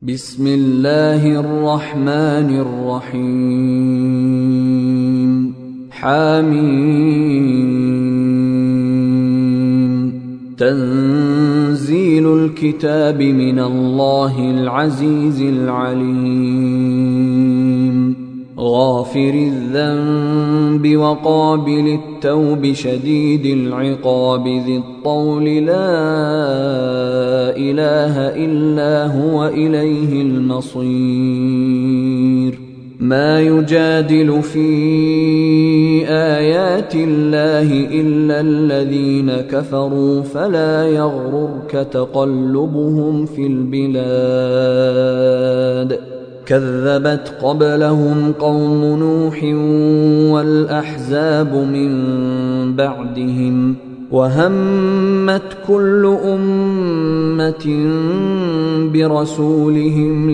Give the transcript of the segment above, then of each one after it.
بسم الله الرحمن الرحيم حميم تنزيل الكتاب من الله العزيز العليم غافر الذنب وقابل التوب شديد العقاب ذي الطول لا إله إلا هو إليه المصير ما يجادل في آيات الله إلا الذين كفروا فلا يغررك تقلبهم في البلاد كذبت قبلهم قوم نوح والأحزاب من بعدهم وهمت كل أمة برسولهم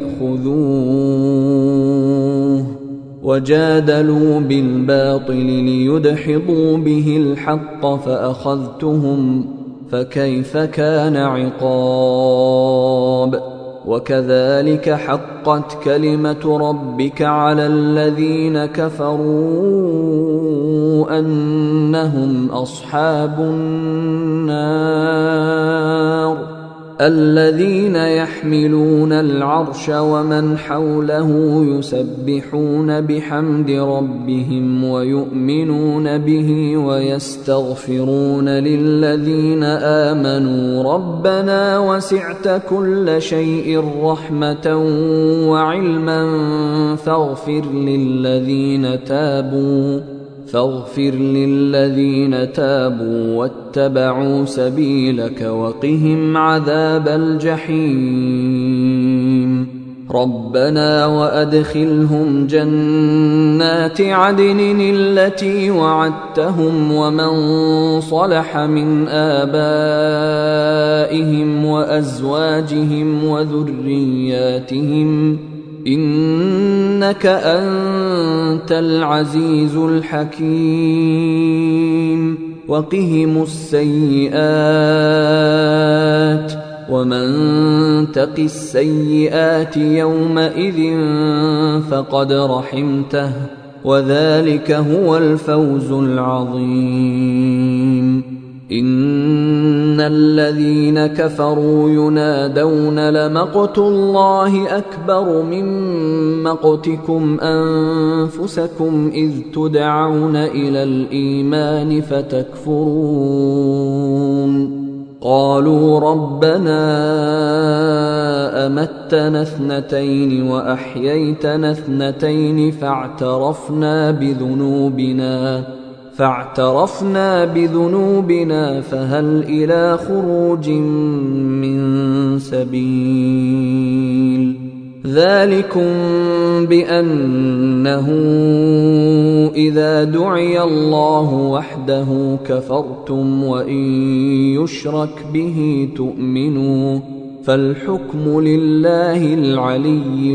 ليأخذوه وجادلوا بالباطل ليدحضوا به الحق فأخذتهم فكيف كان عقاب وكذلك حقت كلمة ربك على الذين كفروا أنهم أصحاب النار الذين يحملون العرش ومن حوله يسبحون بحمد ربهم ويؤمنون به ويستغفرون للذين آمنوا ربنا وسعت كل شيء رحمة وعلما فاغفر للذين تابوا واتبعوا سبيلك وقهم عذاب الجحيم ربنا وأدخلهم جنات عدن التي وعدتهم ومن صلح من آبائهم وأزواجهم وذرياتهم إنك أنت العزيز الحكيم وقهم السيئات ومن تق السيئات يومئذ فقد رحمته وذلك هو الفوز العظيم إن الذين كفروا ينادون لمقت الله أكبر من مقتكم أنفسكم إذ تدعون إلى الإيمان فتكفرون قالوا ربنا أمتنا اثنتين وأحييتنا اثنتين فاعترفنا بذنوبنا فهل إلى خروج من سبيل ذلكم بأنه إذا دعي الله وحده كفرتم وإن يشرك به تؤمنوا فالحكم لله العلي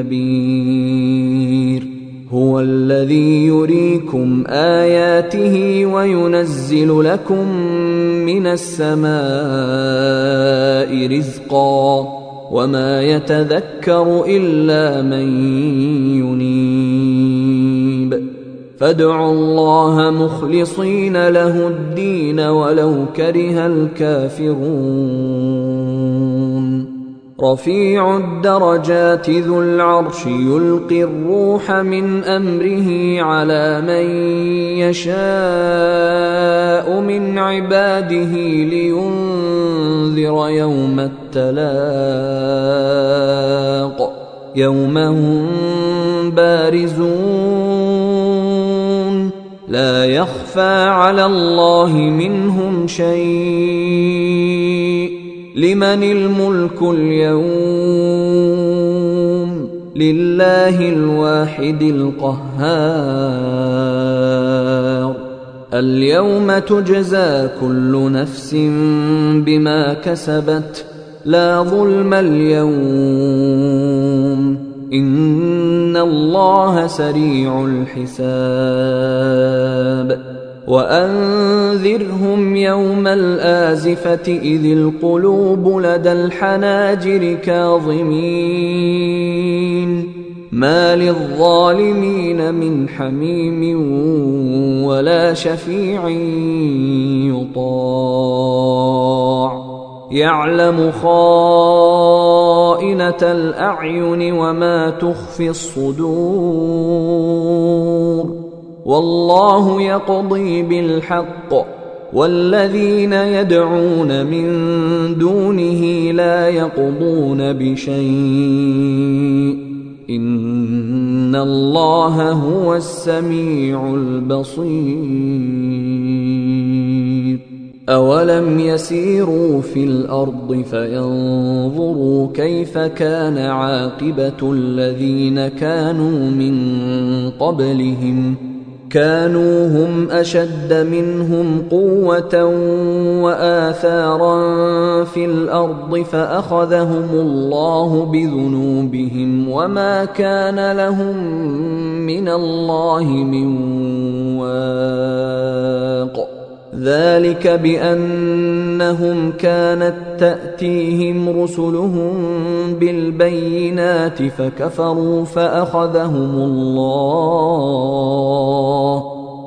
الكبير هو الذي يريكم آياته وينزل لكم من السماء رزقا وما يتذكر إلا من ينيب فادعوا الله مخلصين له الدين ولو كره الكافرون رفيع الدرجات ذو العرش يلقي الروح من أمره على من يشاء من عباده لينذر يوم التلاق يوم هم بارزون لا يخفى على الله منهم شيء لمن الملك اليوم لله الواحد القهار اليوم تجزى كل نفس بما كسبت لا ظلم اليوم إن الله سريع الحساب وأنذرهم يوم الآزفة إذ القلوب لدى الحناجر كاظمين ما للظالمين من حميم ولا شفيع يطاع يعلم خائنة الأعين وما تخفي الصدور والله يقضي بالحق والذين يدعون من دونه لا يقضون بشيء إن الله هو السميع البصير أولم يسيروا في الأرض فينظروا كيف كان عاقبة الذين كانوا من قبلهم كانوا هم أشد منهم قوة وآثارا في الأرض فأخذهم الله بذنوبهم وما كان لهم من الله من واق ذلك بأنهم كانت تأتيهم رسلهم بالبينات فكفروا فأخذهم الله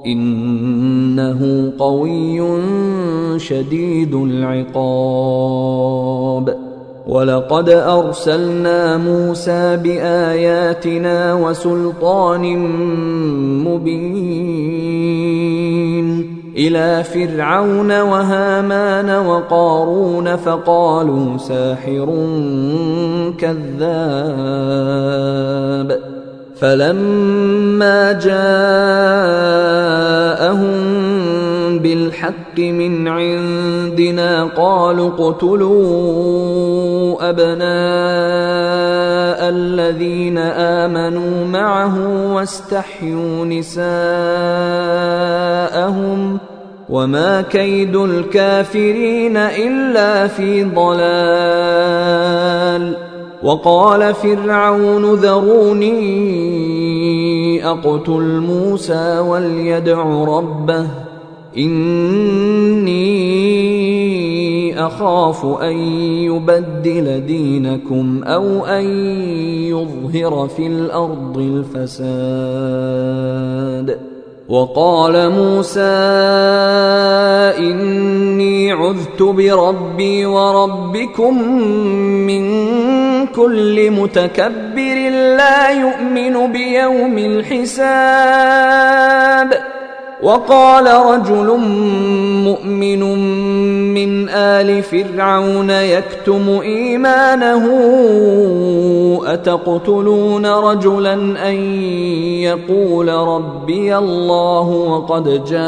إنه قوي شديد العقاب ولقد أرسلنا موسى بآياتنا وسلطان مبين إلى فرعون وهامان وقارون فقالوا ساحر كذاب فلما جاءهم بالحق من عندنا قالوا اقتلوا أبناء الذين آمنوا معه واستحيوا نساءهم وما كيد الكافرين إلا في ضلال وقال فرعون ذروني أقتل موسى وليدع ربه إني أخاف أن يبدل دينكم أو أن يظهر في الأرض الفساد وقال موسى إني عذت بربي وربكم من كل متكبر لا يؤمن بيوم الحساب وقال رجل مؤمن من آل فرعون يكتم إيمانه أتقتلون رجلا أن يقول ربي الله وقد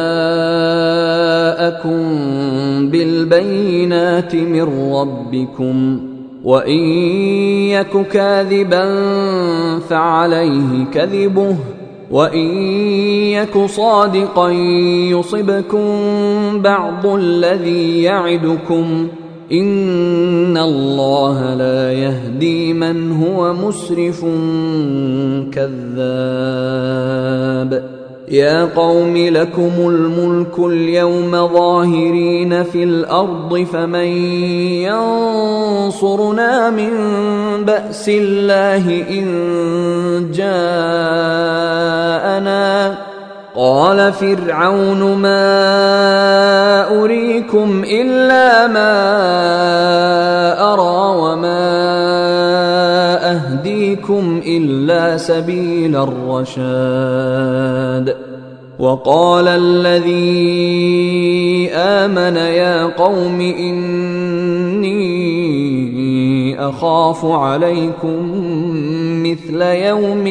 جاءكم بالبينات من ربكم وإن يك كاذبا فعليه كذبه وإن يك صادقا يصبكم بعض الذي يعدكم إن الله لا يهدي من هو مسرف كذاب يا قوم لكم الملك اليوم ظاهرين في الأرض فمن ينصرنا من بأس الله إن جاءنا قال فرعون ما أريكم إلا ما أرى وما أهديكم إلا سبيل الرشاد وقال الذي آمن يا قوم إني أخاف عليكم مثل يوم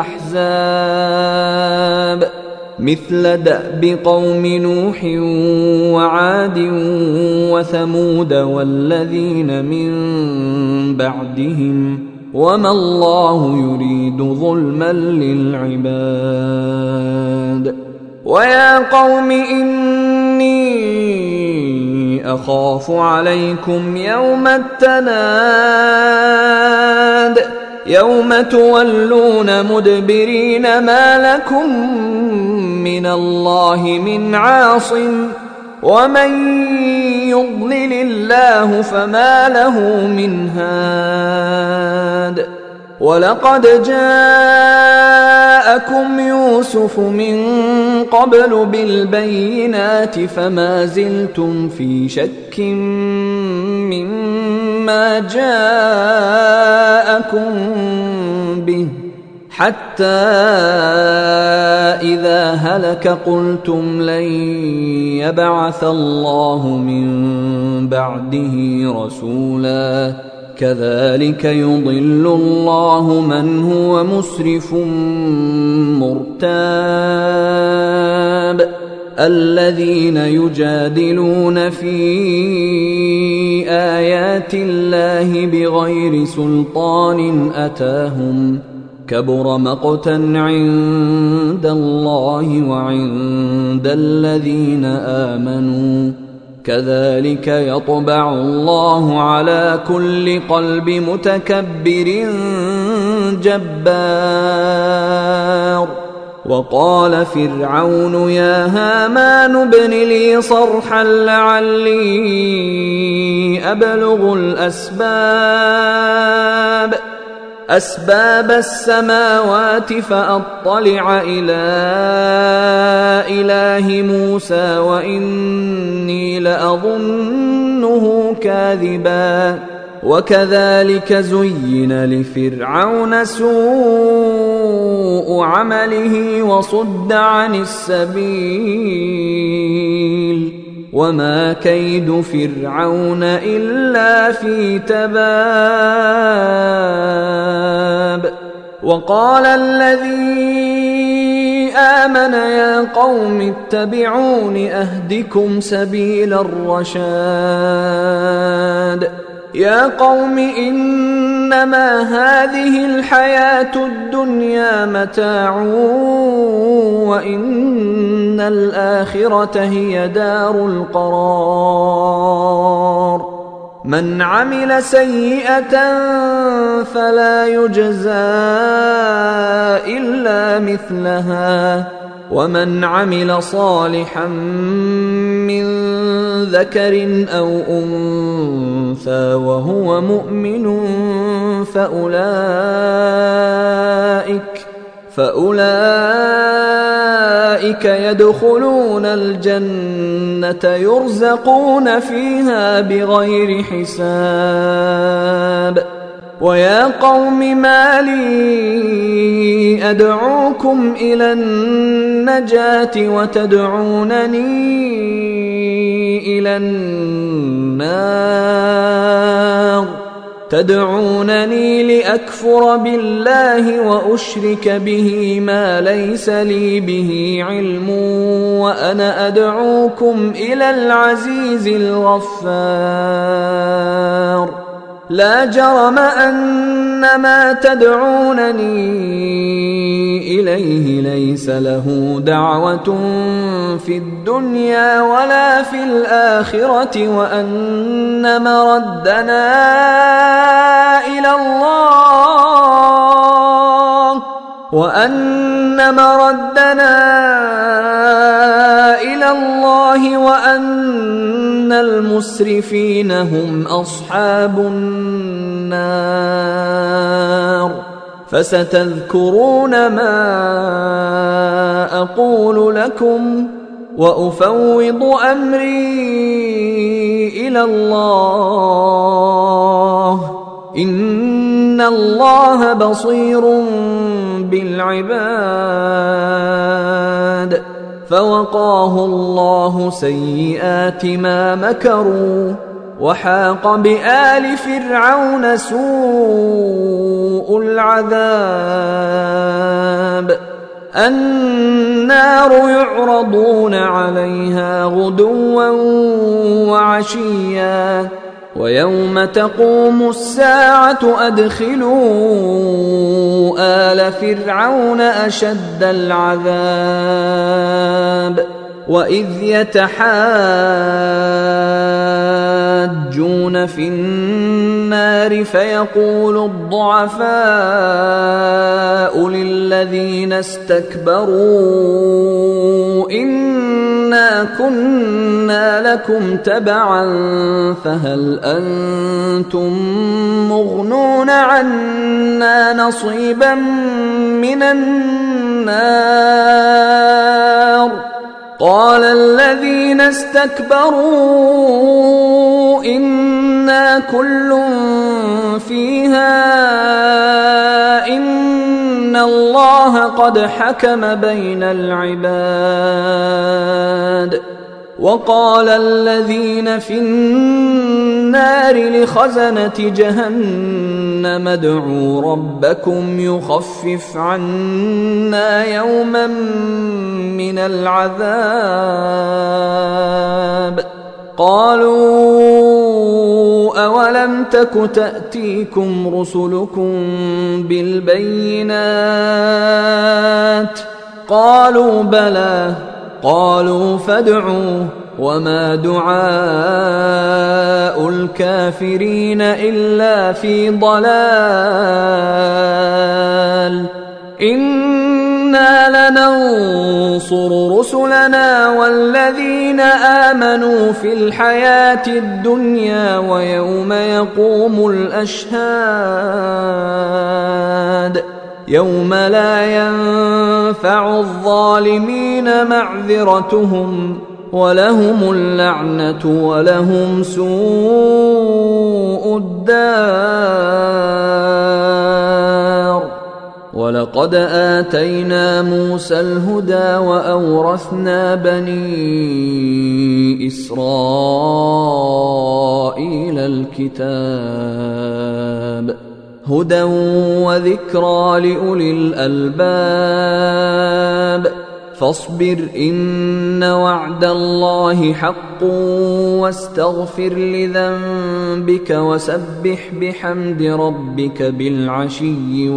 الأحزاب مثل دأب قوم نوح وعاد وثمود والذين من بعدهم وما الله يريد ظلما للعباد ويا قوم إني أخاف عليكم يوم التناد يوم تولون مدبرين ما لكم من الله من عاصم ومن يضلل الله فما له من هاد ولقد جاءكم يوسف من قبل بالبينات فما زلتم في شك مما جاءكم به حتى إذا هلك قلتم لن يبعث الله من بعده رسولا كذلك يضل الله من هو مسرف مرتاب الذين يجادلون في آيات الله بغير سلطان أتاهم كبر مقتا عند الله وعند الذين آمنوا كذلك يطبع الله على كل قلب متكبر جبار وقال فرعون يا هامان ابن لي صرحا لعلي أبلغ أسباب السماوات فأطلع إلى إله موسى وإني لأظنه كاذبا وكذلك زين لفرعون سوء عمله وصد عن السبيل وما كيد فرعون إلا في تباب وقال الذي آمن يا قوم اتبعون أهدكم سبيل الرشاد يا قوم إنما هذه الحياة الدنيا متاع وإن الآخرة هي دار القرار من عمل سيئة فلا يجزى إلا مثلها ومن عمل صالحا من ذكر أو أنثى وهو مؤمن فأولئك يدخلون الجنة يرزقون فيها بغير حساب ويا قوم ما لي أدعوكم إلى النجاة وتدعونني إلى النار تدعونني لأكفر بالله وأشرك به ما ليس لي به علم وأنا أدعوكم إلى العزيز الغفار لا جرم أن ما تدعونني إليه ليس له دعوة في الدنيا ولا في الآخرة وأن مردنا إلى الله وأن المسرفين هم أصحاب النار فستذكرون ما أقول لكم وأفوض أمري إلى الله إن الله بصير بالعباد فوقاه الله سيئات ما مكروا وحاق بآل فرعون سوء العذاب النار يعرضون عليها غدوا وعشيا ويوم تقوم الساعة أدخلوا آل فرعون أشد العذاب وإذ يتحاجون في النار فيقول الضعفاء للذين استكبروا إنا كنا لكم تبعا فهل أنتم مغنون عنا نصيبا من النار قال الذين استكبروا إنا كل فيها إن الله قد حكم بين العباد وقال الذين في النار لخزنة جهنم ادعوا ربكم يخفف عنا يوما من العذاب قالوا أولم تك تأتيكم رسلكم بالبينات قالوا بلى قالوا فادعوا وما دعاء الكافرين إلا في ضلال إنا لننصر رسلنا والذين آمنوا في الحياة الدنيا ويوم يقوم الأشهاد يوم لا ينفع الظالمين معذرتهم ولهم اللعنة ولهم سوء الدار ولقد آتينا موسى الهدى وأورثنا بني إسرائيل الكتاب هدى وذكرى لأولي الألباب فاصبر إن وعد الله حق واستغفر لذنبك وسبح بحمد ربك بالعشي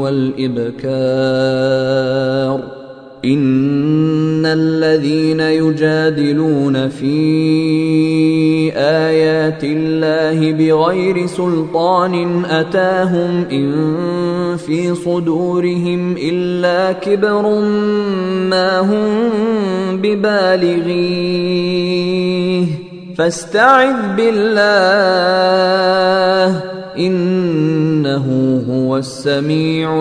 والإبكار إن الذين يجادلون في آيات الله بغير سلطان أتاهم إن في صدورهم إلا كبر ما هم ببالغيه فاستعذ بالله إنه هو السميع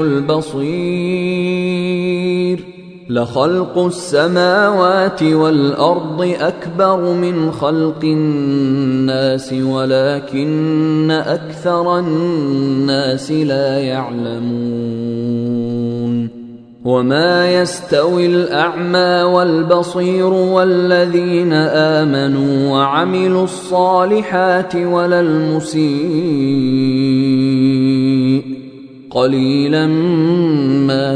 البصير لخلق السماوات والأرض أكبر من خلق الناس ولكن أكثر الناس لا يعلمون وما يستوي الأعمى والبصير والذين آمنوا وعملوا الصالحات ولا المسيء قليلا ما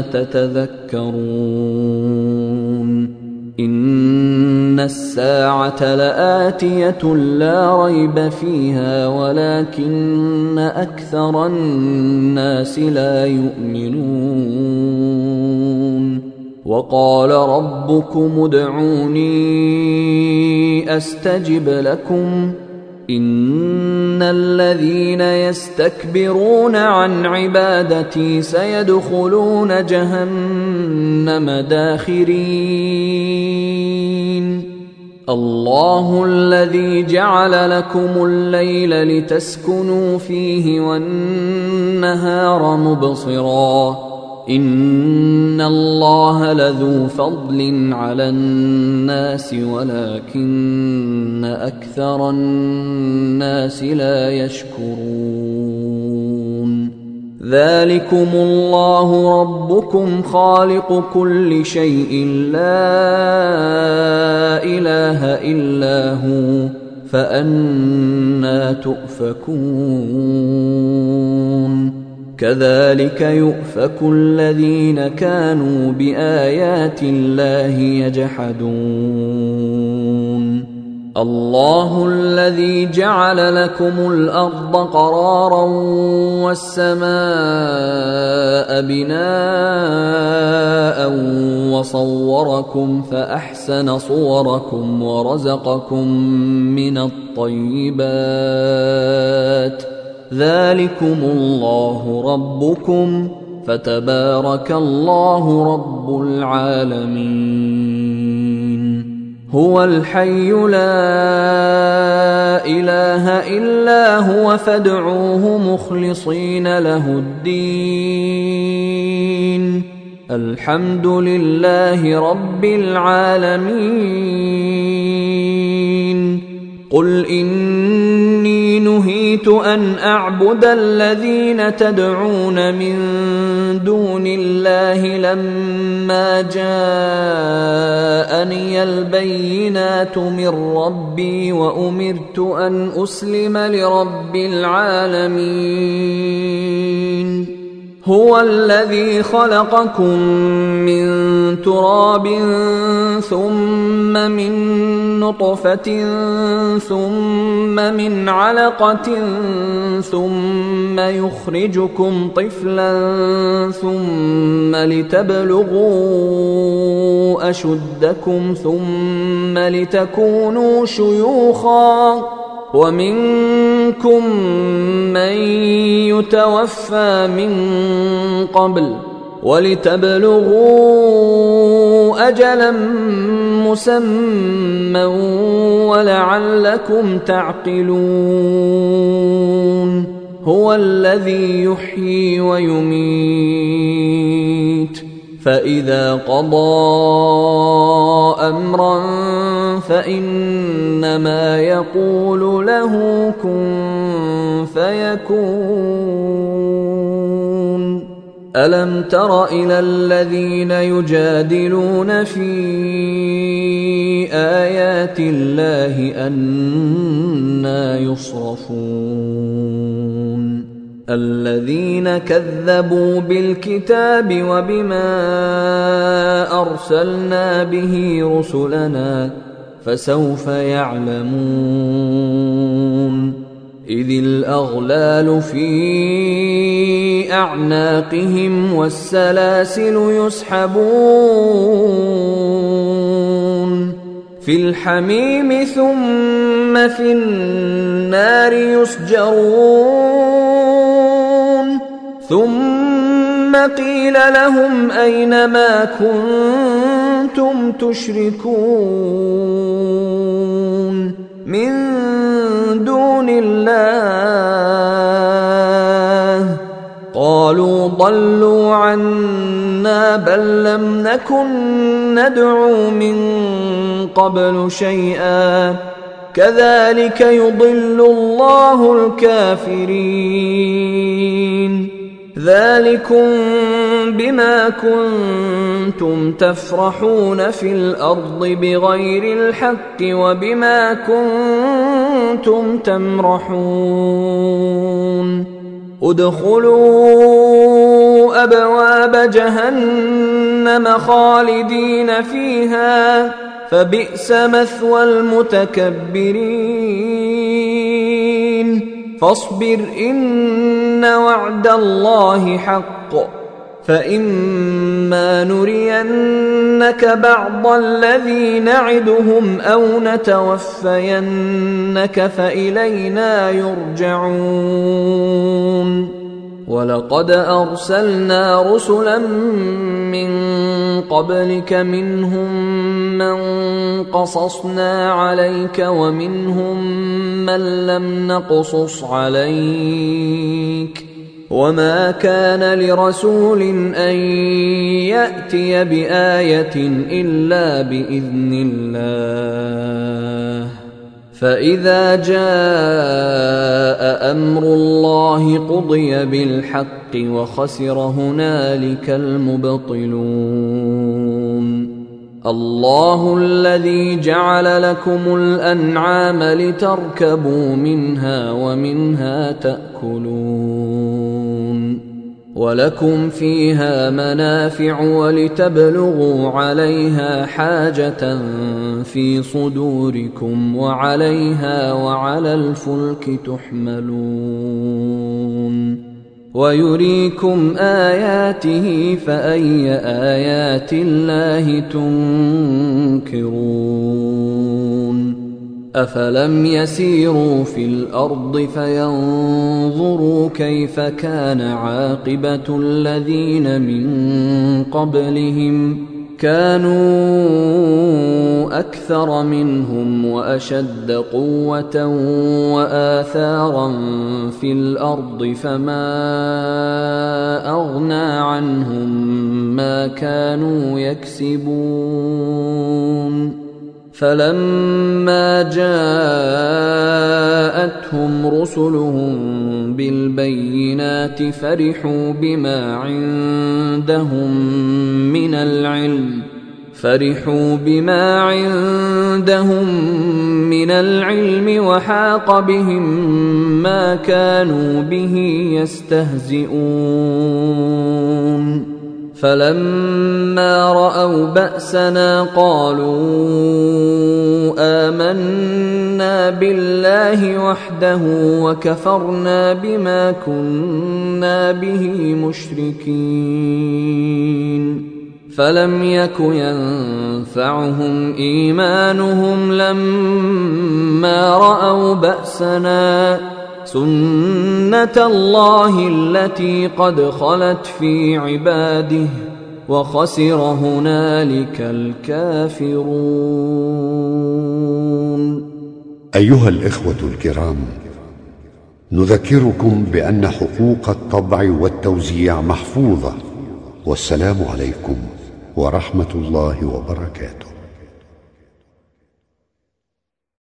تتذكرون إن الساعة لآتية لا ريب فيها ولكن أكثر الناس لا يؤمنون وقال ربكم ادعوني أستجب لكم إن الذين يستكبرون عن عبادتي سيدخلون جهنم داخرين الله الذي جعل لكم الليل لتسكنوا فيه والنهار مبصرا إن الله لذو فضل على الناس ولكن أكثر الناس لا يشكرون ذلكم الله ربكم خالق كل شيء لا إله إلا هو فأنى تؤفكون كذلك يؤفك الذين كانوا بآيات الله يجحدون الله الذي جعل لكم الأرض قرارا والسماء بناء وصوركم فأحسن صوركم ورزقكم من الطيبات ذلكم الله ربكم فتبارك الله رب العالمين هو الحي لا إله إلا هو فادعوه مخلصين له الدين الحمد لله رب العالمين قل إني نهيت أن أعبد الذين تدعون من دون الله لما جاءني البينات من ربي وأمرت أن أسلم لرب العالمين هو الذي خلقكم من تراب ثم من نطفة ثم من علقة ثم يخرجكم طفلا ثم لتبلغوا أشدكم ثم لتكونوا شيوخا ومنكم من يتوفى من قبل ولتبلغوا أجلا مسمى ولعلكم تعقلون هو الذي يحيي ويميت فإذا قضى أمرا فإنما يقول له كن فيكون ألم تر إلى الذين يجادلون في آيات الله أنى يصرفون الذين كذبوا بالكتاب وبما أرسلنا به رسلنا فسوف يعلمون إذ الأغلال في أعناقهم والسلاسل يسحبون في الحميم ثم في النار يسجرون ثم قيل لهم أين ما كنتم تشركون من دون الله قالوا ضلوا عنا بل لم نكن ندعو من قبل شيئا كذلك يضل الله الكافرين ذلكم بما كنتم تفرحون في الأرض بغير الحق وبما كنتم تمرحون ادخلوا أبواب جهنم خالدين فيها فبئس مثوى المتكبرين فاصبر إن وعد الله حق فإما نرينك بعض الذي نعدهم أو نتوفينك فإلينا يرجعون ولقد أرسلنا رسلا من قبلك منهم من قصصنا عليك ومنهم من لم نقصص عليك وما كان لرسول أن يأتي بآية إلا بإذن الله فإذا جاء أمر الله قضي بالحق وخسر هنالك المبطلون الله الذي جعل لكم الأنعام لتركبوا منها ومنها تأكلون ولكم فيها منافع ولتبلغوا عليها حاجة في صدوركم وعليها وعلى الفلك تحملون ويريكم آياته فأي آيات الله تنكرون أفلم يسيروا في الأرض فينظروا كيف كان عاقبة الذين من قبلهم كانوا أكثر منهم وأشد قوة وآثارا في الأرض فما أغنى عنهم ما كانوا يكسبون فلما جاءتهم رسلهم بالبينات فرحوا بما عندهم من العلم وحاق بهم ما كانوا به يستهزئون فلما رأوا بأسنا قالوا آمنا بالله وحده وكفرنا بما كنا به مشركين فلم يك ينفعهم إيمانهم لما رأوا بأسنا سنة الله التي قد خلت في عباده وخسر هنالك الكافرون. أيها الإخوة الكرام، نذكركم بأن حقوق الطبع والتوزيع محفوظة، والسلام عليكم ورحمة الله وبركاته.